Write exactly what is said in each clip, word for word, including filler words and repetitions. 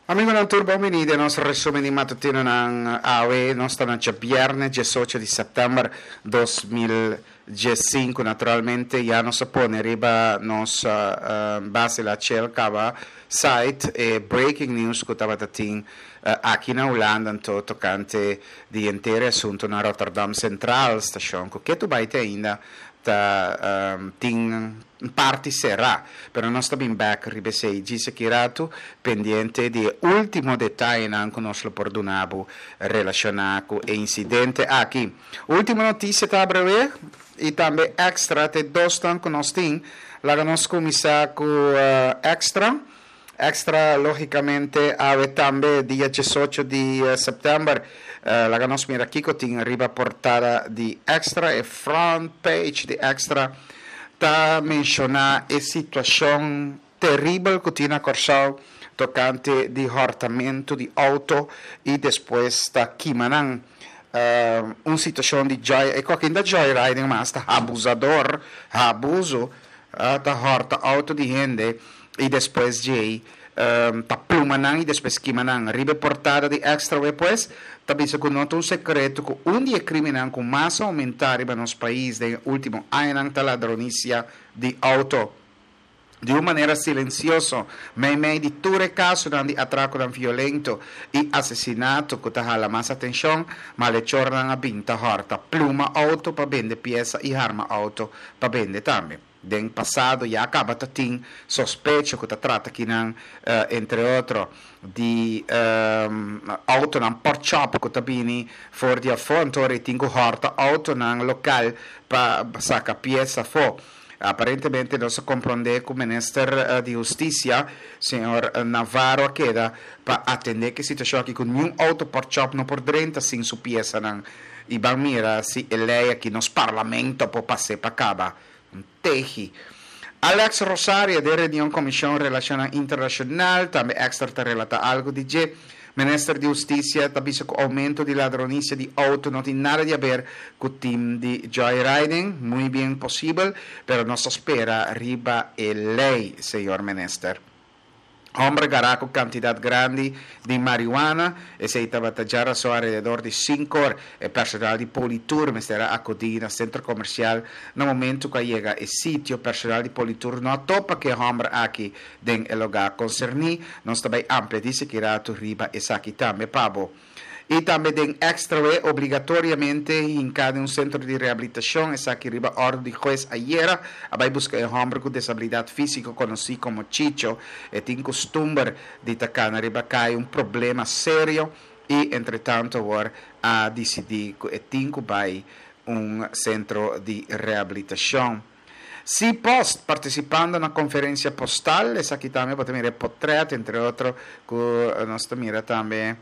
Amigo ng Turbo Minide, nos resumen di mattutino ng A W E, non stanno già viernes, diciotto di settembre duemilacinque, naturalmente, ja nos pone riba nos uh, base la cercava site e breaking news che stava tatin uh, aqui na Holanda, to toccante di intere assunto na Rotterdam Central Station, che tu vai te ainda ta um, tin parti será, però non sta ben back ribesei disse che rato pendiente di ultimo dettaglio anche nostro perdonabo relazionato e incidente aqui. Ultima notizia ta breve e também extra te dostan con nostin la nos commissario uh, extra extra logicamente ave também dia diciotto di uh, settembre. Uh, la ganos mira Kiko tin riba portada di extra e front page di extra ta menciona e situazione terribile che tiene corso toccante di hortamento di auto e después ta chimanan uh, un situazione di joy e qualche da joyriding ma sta abusador abuso uh, ta horta auto di gente e después jay Um, ta plumanang e depois quimanang ribe portada de extra depois tabisa com nota um secreto que um dia criminal com massa aumentar no nosso país de último ano ta ladronícia de auto de uma maneira silenciosa mas meio de tudo caso de atraco violento e assassinato que ta la massa atenção mas le tornam a binta horta pluma auto para vender peça e arma auto para vender também. Den passado já acaba tatin sospecho que ta trata aqui nan uh, entre outro di um, auto nan porchop que ta bini for di affontore tingo horta auto nan local pa saca pieza fo aparentemente non si comprende come minister uh, di giustizia signor uh, Navarro queda pa attendere che situazione che con un auto porchop non por trenta sin su pieza nan i mira si e lei aqui nos parlamento può passare pa caba Teji. Alex Rosario de Reunião Comissão Relações Internacional também extra relata algo di G. Ministro di Giustizia tabisa com aumento di ladronícia di auto não tem nada de ver com o team de joyriding, muito bem possível, pero não se espera riba e lei, senhor Ministro. Hombre garaco quantidad grande de marihuana e se estava a so alrededor de cinco horas e personal de Politur me estará acudir al centro comercial no momento que llega el sitio personal de Politur no topa que hombre aqui den el lugar concerni non sta bem amplia dice que irá tu riba e aqui também pabo e também den extra obrigatoriamente em cada um centro de reabilitação essa aqui riba ordem de juez ayer vai buscar um homem com desabilidade física conhecido como Chicho e tem costume de tacar na riba cai um problema sério e entretanto agora a decidir que tem que vai um centro de reabilitação. Si post participando na conferência postal essa aqui também pode mirar portrait entre outros que nós mira também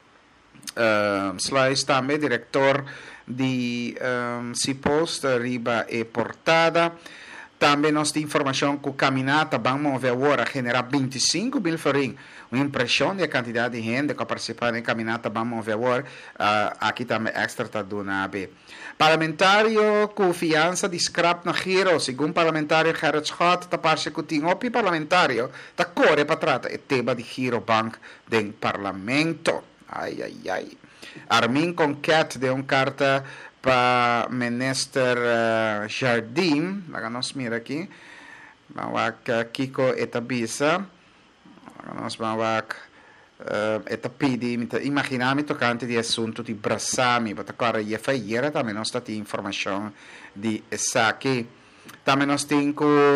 Uh, Slice também, diretor de um, Cipost, riba e portada. Também nós temos informação que a caminhata vamos ver agora generar vinte e cinco mil florim. Uma impressão da quantidade de gente que participa na caminhata vamos ver agora. Uh, aqui também extra está dando a B. Parlamentário com fiança de scrap na giro. Segundo parlamentário Gerrit Scott, está parte que tem opi parlamentário. Está corre para tratar o tema de giro bank do parlamento. Ai, ai, ai. Armin Conquet de uma carta para o ministro uh, Jardim. Vamos mirar aqui. Vamos ver Kiko etabisa. Vamos ver uh, etapidi. Imaginami tocante di assunto di Brassami. Mas agora ia fazer também nós temos informação de Saki. Também nós temos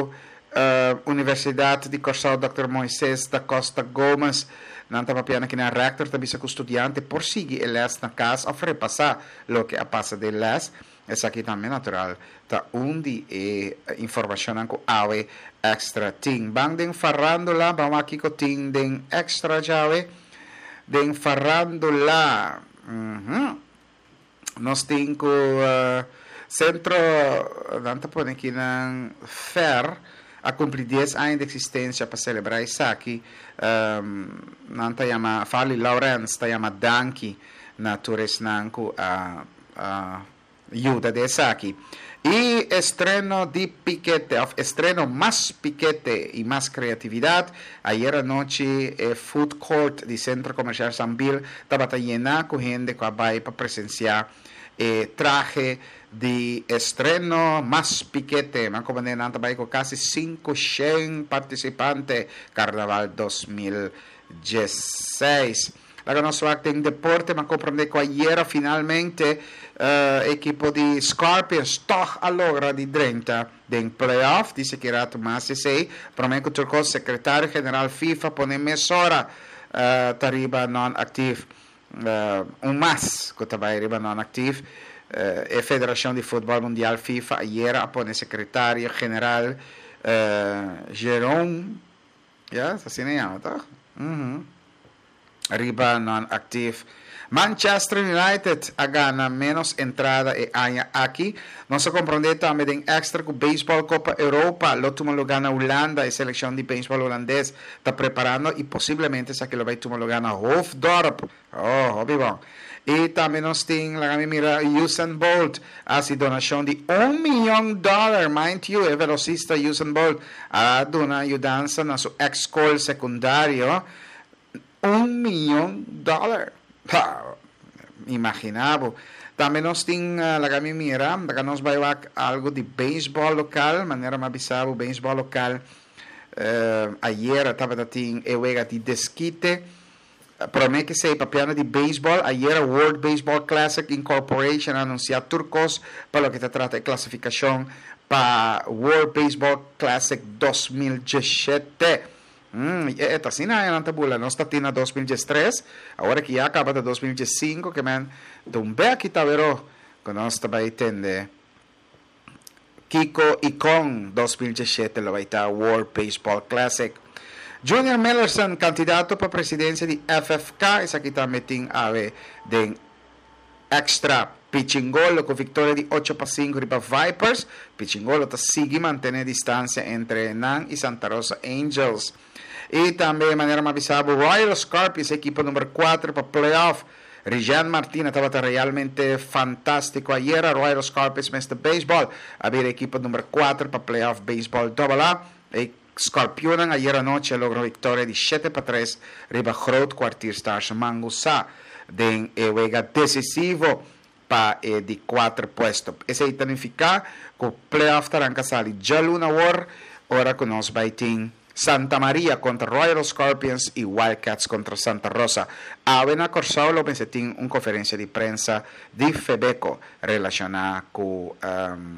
a uh, Universidade de Corsal doutor Moisés da Costa Gomes. Nanta papiana que na rector tabisa que o estudante prossegue e les na casa a repassar lo que a passa de les essa aqui também natural ta undi e informação anco ave extra ting bang den farandola vamos aqui com ting den extra jave den farandola uhum. Nós temos uh, centro nanta pone aqui na fair a cumprir dez anos de existência para celebrar isso aqui. Um, não está chama Fali Lawrence, está chama Danki, na Torres Nanco, a ajuda dessa aqui. Y estreno de piquete, estreno más piquete y más creatividad. Ayer anoche, el food court del Centro Comercial San Bill estaba llena con gente que va para presenciar eh, traje de estreno más piquete. Me acompañé con casi quinientos participantes Carnaval dos mil dieciséis. La conosco anche in deporte, ma comprende che ieri finalmente uh, equipo di Scorpions toch allora di trenta in playoff, dice che era Tomasi sei, prometto che il segretario generale FIFA pone mezz'ora uh, tariba non active, uh, un mas che tariba non active, uh, e Federazione di Football Mondiale FIFA ieri pone segretario generale uh, Jerome, ja, ça se chiama, toch? Mm-hmm. Arriba non-active. Manchester United ha gana menos entrada e aña aquí. No se comprende también en extra con Baseball Copa Europa. Lo tuvo lo gana Holanda y selección de béisbol holandés está preparando y posiblemente sa que lo va a lo gana Hoofddorp. Oh, obvio. Y también nos tiene la gana mira Usain Bolt hace donación de un millón de dólares. Mind you, el velocista Usain Bolt ha dado una ayudanza a su ex-school secundario. Un millón de dólares. Imaginabo. También nos tiene uh, la gami mira, acá nos va a llevar algo de béisbol local, manera más bizarro, béisbol local. Uh, ayer estaba en Ewega de desquite. Uh, Promete que se papiano de béisbol. Ayer World Baseball Classic Incorporation anunció turcos para lo que se trata de clasificación para World Baseball Classic dos mil diecisiete. Mm, esta sí no hay tabula, no está tina dos mil diecitrés, ahora que ya acaba de dos mil diecicinco, que man, de un be aquí tabero, que no está ahí tende, Kiko y con dos mil diecisiete lo va a estar World Baseball Classic. Junior Millerson, candidato para presidencia de F F K, es aquí también ave de extra. Pichingolo con victoria de ocho para cinco riba Vipers. Pichingolo sigue mantener distancia entre Nan y Santa Rosa Angels. Y también de manera más visible, Royal Scorpions, equipo número cuatro para playoff. Rijan Martínez estaba realmente fantástico ayer. Royal Scorpions Mister Baseball. Había equipo número cuatro para playoff Baseball Double A. Y Scorpionen ayer anoche logró victoria de siete para tres riba Groot Kwartier Stars Mangusa. De juega decisivo para eh, de quattro puestos. Esse significa que o playoff taranca sali già l'una war, ora con nos baiting Santa Maria contra Royal Scorpions y Wildcats contra Santa Rosa. Avena Corsao lo pensetin una conferencia di prensa di Febeco relacionada con um,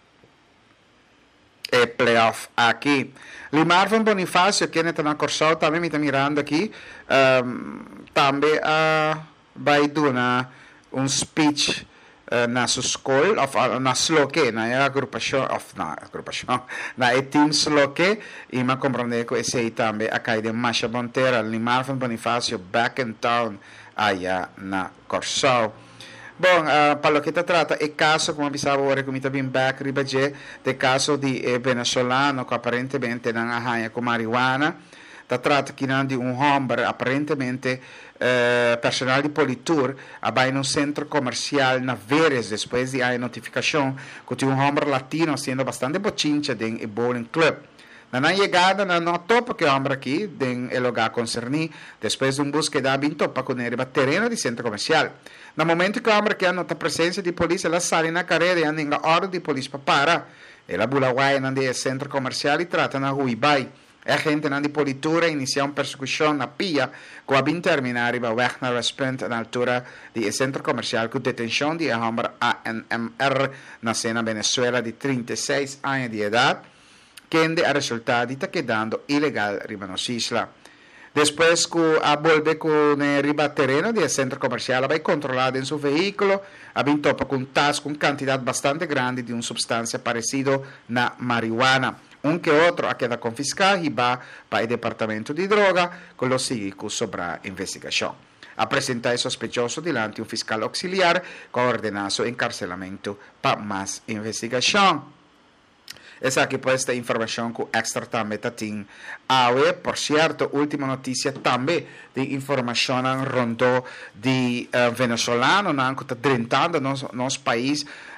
el playoff aquí. Limarvin Bonifacio, quien está en Corsao, también me está mirando aquí, um, también uh, va a dar un speech uh, na su school of uh, na sloke na ya agrupación of na agrupación na e team sloke y me comprende que ese también acá de Masha Montera ni Marvin Bonifacio back in town allá na Corsao. Bom, uh, para lo que te trata el caso, como avisaba ahora que me está bien back ribaje, de caso de eh, venezolano que aparentemente non ha con marihuana. Si tratta di un hombre aparentemente eh, personal de Politur va en un centro comercial en Veres después de la notificación que un hombre latino haciendo bastante bochincha en el bowling club. Na llegada na notó porque el hombre aquí en el lugar concerní después de un búsqueda vinto para con el terreno del centro comercial. En el momento que el hombre que nota presencia de policía la sale en la carrera y anda en la orden de policía para parar. El bulaguay en el centro comercial y trata na huibay. A gente na di politura inicia una persecución a pia que va terminar y va weg naar Westpunt a la altura del centro comercial con detención de hombre A N M R nacido en Venezuela de treinta y seis años de edad que ha resultado está quedando ilegal en la isla. Después que ha vuelto con el riba terreno del centro comercial va controlado en su vehículo ha vinto con tas con cantidad bastante grande de una sustancia parecida a marihuana. Un que otro ha quedado confiscado y va para el departamento de droga con los seguimos sobre la investigación. Ha presentado el sospechoso delante un fiscal auxiliar con ordenado su encarcelamiento para más investigación. Esa aquí pues esta información que extra también tatín. Ahora, por cierto, última noticia también de información rondó de uh, venezolano, que está drentando nos, nos país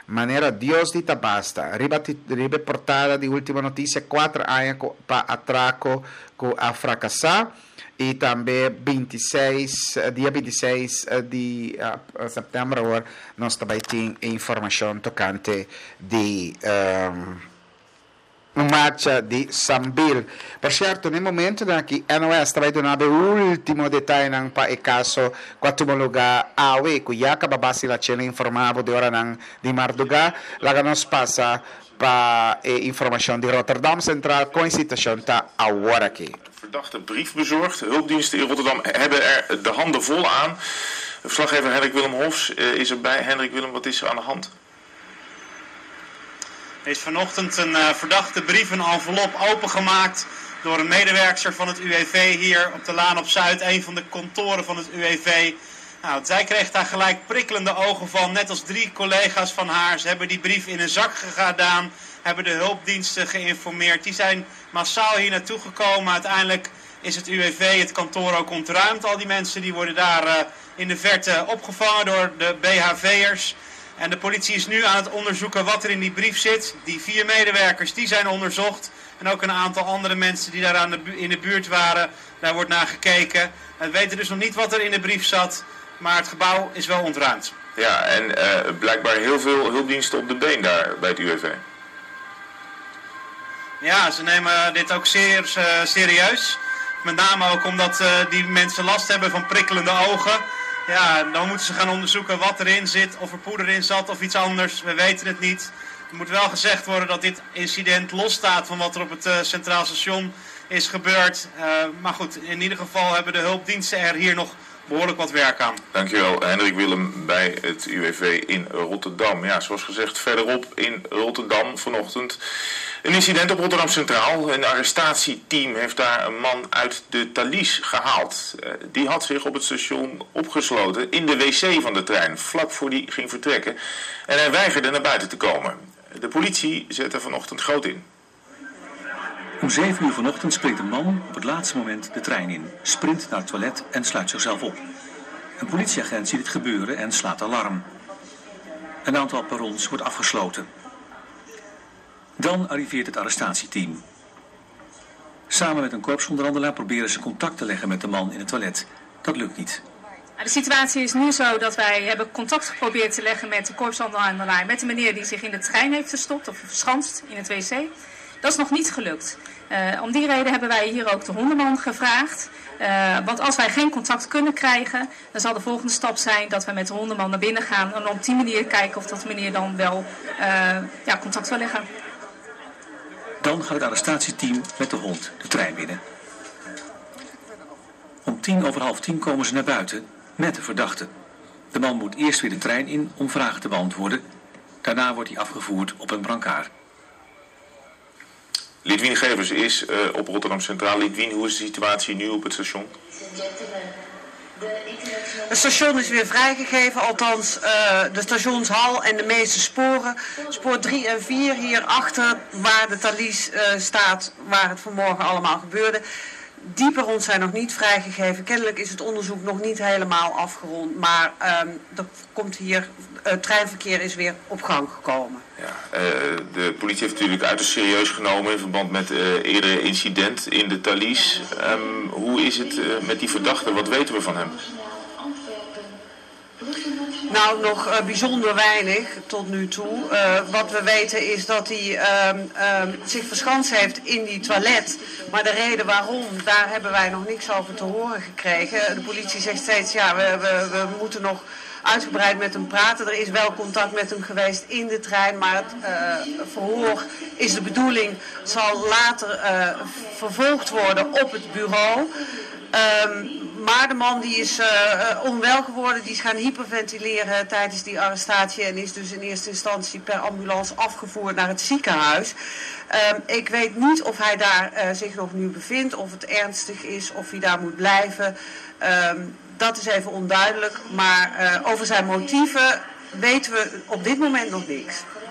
manera Dios dita basta. Riba, riba portada de última noticia, cuatro años para atraco que ha fracasado. E também vinte e seis, dia vinte e seis de uh, setembro, nós também temos informação tocante de um, uma marcha de Sambil. Por certo, no momento em que a N O S também dando o último detalhe para o caso, quatro lugar A O E, que já acaba base la cena informavo de hora de Marduga, lá nos passa para a informação de Rotterdam Centraal, com a situação está agora aqui. Verdachte brief bezorgd. Hulpdiensten in Rotterdam hebben er de handen vol aan. Verslaggever Hendrik Willem Hofs uh, is erbij. Hendrik Willem, wat is er aan de hand? Er is vanochtend een uh, verdachte brief, een envelop, opengemaakt door een medewerker van het U W V hier op de Laan op Zuid, een van de kantoren van het U W V. Nou, zij kreeg daar gelijk prikkelende ogen van, net als drie collega's van haar. Ze hebben die brief in een zak gedaan, hebben de hulpdiensten geïnformeerd. Die zijn massaal hier naartoe gekomen. Uiteindelijk is het U W V, het kantoor, ook ontruimd. Al die mensen die worden daar uh, in de verte opgevangen door de B H V'ers. En de politie is nu aan het onderzoeken wat er in die brief zit. Die vier medewerkers die zijn onderzocht. En ook een aantal andere mensen die daar aan de bu- in de buurt waren. Daar wordt naar gekeken. We weten dus nog niet wat er in de brief zat. Maar het gebouw is wel ontruimd. Ja, en uh, blijkbaar heel veel hulpdiensten op de been daar bij het U W V. Ja, ze nemen dit ook zeer uh, serieus. Met name ook omdat uh, die mensen last hebben van prikkelende ogen. Ja, dan moeten ze gaan onderzoeken wat erin zit, of er poeder in zat of iets anders. We weten het niet. Er moet wel gezegd worden dat dit incident losstaat van wat er op het uh, Centraal Station is gebeurd. Uh, maar goed, in ieder geval hebben de hulpdiensten er hier nog behoorlijk wat werk aan. Dankjewel, Hendrik Willem bij het U W V in Rotterdam. Ja, zoals gezegd, verderop in Rotterdam vanochtend een incident op Rotterdam Centraal. Een arrestatieteam heeft daar een man uit de Thalys gehaald. Uh, die had zich op het station opgesloten in de wc van de trein, vlak voor die ging vertrekken. En hij weigerde naar buiten te komen. De politie zette vanochtend groot in. Om zeven uur vanochtend springt een man op het laatste moment de trein in, sprint naar het toilet en sluit zichzelf op. Een politieagent ziet het gebeuren en slaat alarm. Een aantal perrons wordt afgesloten. Dan arriveert het arrestatieteam. Samen met een korpsonderhandelaar proberen ze contact te leggen met de man in het toilet. Dat lukt niet. De situatie is nu zo dat wij hebben contact geprobeerd te leggen met de korpsonderhandelaar, met de meneer die zich in de trein heeft verstopt of verschanst in het wc. Dat is nog niet gelukt. Uh, om die reden hebben wij hier ook de hondenman gevraagd. Uh, want als wij geen contact kunnen krijgen, dan zal de volgende stap zijn dat we met de hondenman naar binnen gaan en op die manier kijken of dat meneer dan wel uh, ja, contact wil leggen. Dan gaat het arrestatieteam met de hond de trein binnen. Om tien over half tien komen ze naar buiten met de verdachte. De man moet eerst weer de trein in om vragen te beantwoorden. Daarna wordt hij afgevoerd op een brancard. Lidwien Gevers is uh, op Rotterdam Centraal. Lidwien, hoe is de situatie nu op het station? Het station is weer vrijgegeven, althans uh, de stationshal en de meeste sporen. Spoor drie en vier hier achter waar de Thalys uh, staat, waar het vanmorgen allemaal gebeurde. Die perrons zijn nog niet vrijgegeven. Kennelijk is het onderzoek nog niet helemaal afgerond. Maar um, er komt hier, het uh, treinverkeer is weer op gang gekomen. Ja, uh, de politie heeft natuurlijk uiterst serieus genomen in verband met het uh, eerdere incident in de Thalys. Um, hoe is het uh, met die verdachte? Wat weten we van hem? Nou, nog uh, bijzonder weinig tot nu toe. Uh, wat we weten is dat hij um, um, zich verschanst heeft in die toilet. Maar de reden waarom, daar hebben wij nog niks over te horen gekregen. De politie zegt steeds, ja, we, we, we moeten nog uitgebreid met hem praten. Er is wel contact met hem geweest in de trein, maar het uh, verhoor is de bedoeling, zal later uh, vervolgd worden op het bureau. Um, maar de man die is uh, uh, onwel geworden, die is gaan hyperventileren tijdens die arrestatie en is dus in eerste instantie per ambulance afgevoerd naar het ziekenhuis. Um, ik weet niet of hij daar uh, zich nog nu bevindt, of het ernstig is, of hij daar moet blijven. Um, dat is even onduidelijk, maar uh, over zijn motieven weten we op dit moment nog niks.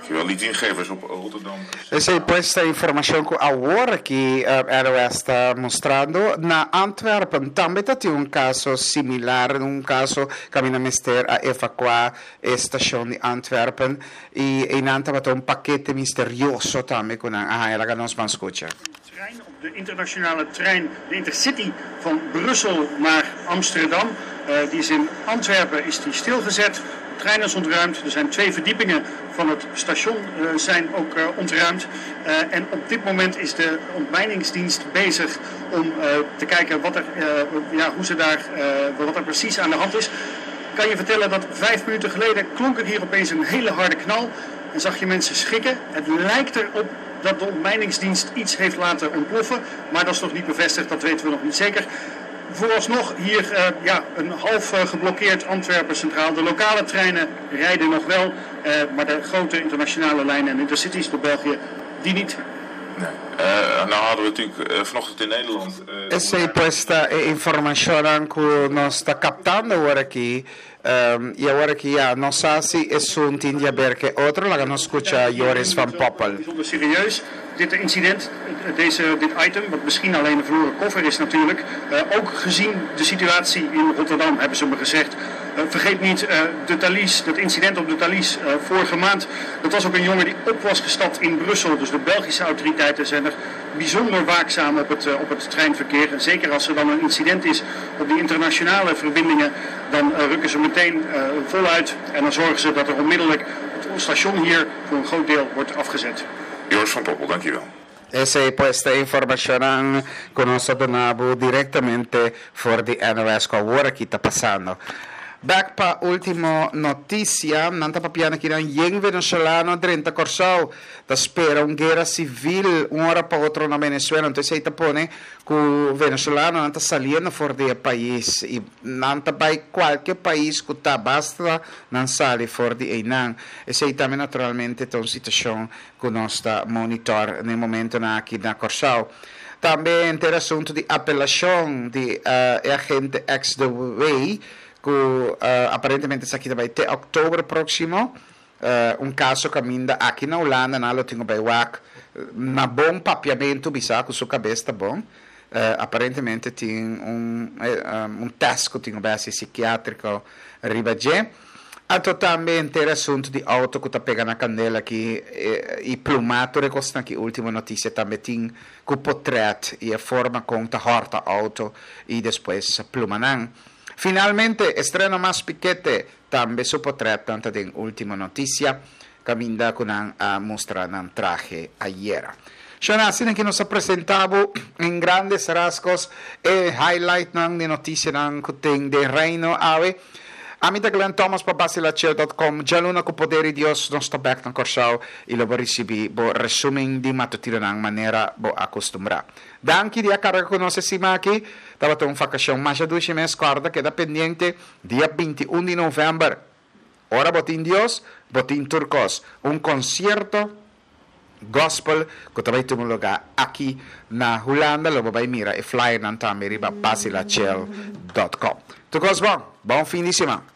Dankjewel. Die ingevers op Rotterdam. Esa questa informazione che ora che R O S sta mostrando na Antwerpen também tem um caso similar, um caso que a mister a evacuar a estação de Antwerpen e in Antwerpen um paquete misterioso também com a ela que nós vamos escutar. Op de internationale trein, de Intercity van Brussel naar Amsterdam. Uh, die is in Antwerpen is die stilgezet. De trein is ontruimd. Er zijn twee verdiepingen van het station uh, zijn ook uh, ontruimd. Uh, en op dit moment is de ontmijningsdienst bezig om uh, te kijken wat er, uh, ja, hoe ze daar, uh, wat er precies aan de hand is. Ik kan je vertellen dat vijf minuten geleden klonk er hier opeens een hele harde knal. En zag je mensen schrikken. Het lijkt erop dat de ontmijningsdienst iets heeft laten ontploffen. Maar dat is nog niet bevestigd, dat weten we nog niet zeker. Vooralsnog hier uh, ja, een half uh, geblokkeerd Antwerpen Centraal. De lokale treinen rijden nog wel, uh, maar de grote internationale lijnen en intercities door België, die niet. Nee. Uh, nou hadden we natuurlijk uh, vanochtend in Nederland... Uh, Essa é questa informazione che noi sta captando ora qui. Um, e agora que ja, non sa si è sunt India perché oltre la non scucha Joris van Poppel. Bijzonder serieus. Dit incident, deze, dit item, wat misschien alleen een verloren koffer is natuurlijk, uh, ook gezien de situatie in Rotterdam, hebben ze me gezegd. Uh, vergeet niet uh, de Thalys, dat incident op de Thalys uh, vorige maand. Dat was ook een jongen die op was gestapt in Brussel. Dus de Belgische autoriteiten zijn er bijzonder waakzaam op het, uh, op het treinverkeer. En zeker als er dan een incident is op die internationale verbindingen, dan uh, rukken ze meteen uh, voluit. En dan zorgen ze dat er onmiddellijk het station hier voor een groot deel wordt afgezet. Joris van Poppel, dankjewel. Essa è questa informazione che noi donavo direttamente for the N O S che ora che sta passando. Back pa ultimo notizia, nanta papiana che un jeng venezuelano trenta Corsau, da spera un guerra civil un'ora pa otro na Venezuela, então sei tapone que o venezuelano nanta saliendo for the país e nanta by qualche país que tá basta non sali for the einan e sei também naturalmente ton situazione che non sta monitor nel momento na aqui na Corsau. Também ter assunto di apelazione di uh, agente ex the way que uh, aparentemente sa aqui vai ter outubro próximo uh, um caso que ainda aqui na Holanda na lo tenho bei wak na bom papiamento bisa com sua cabeça bom uh, aparentemente tem um um, um teste que tenho base psiquiátrico ribadje a também ter assunto de auto que tá pegando a candela aqui e, e plumato recosta aqui última notícia também tem que o portrait e a forma como tá horta auto e depois plumanan. Finalmente, estreno más piquete, también su portrait, tanta de última noticia, caminda con un uh, mostrar un traje ayer. Shona, sin que nos ha presentado en grandes rasgos el highlight de noticias de Reino Ave. Amita Glenn Thomas pa basilachiel dot com, già l'una con poderi Dios non sta back tan corsau e lo recibi bo resuming di matutino in maniera bo acostumbrata. Danki di a carico conosce Simaki, davanti un vacazione ma già due mesi scorda che da pendiente dia ventuno di novembre. Ora botin Dios, botin turcos, un concierto gospel che tavai tu lugar aqui na Holanda, lo vai mira e flyer nan tambi riba basilachiel dot com. Tu cos bom, bom fim de semana.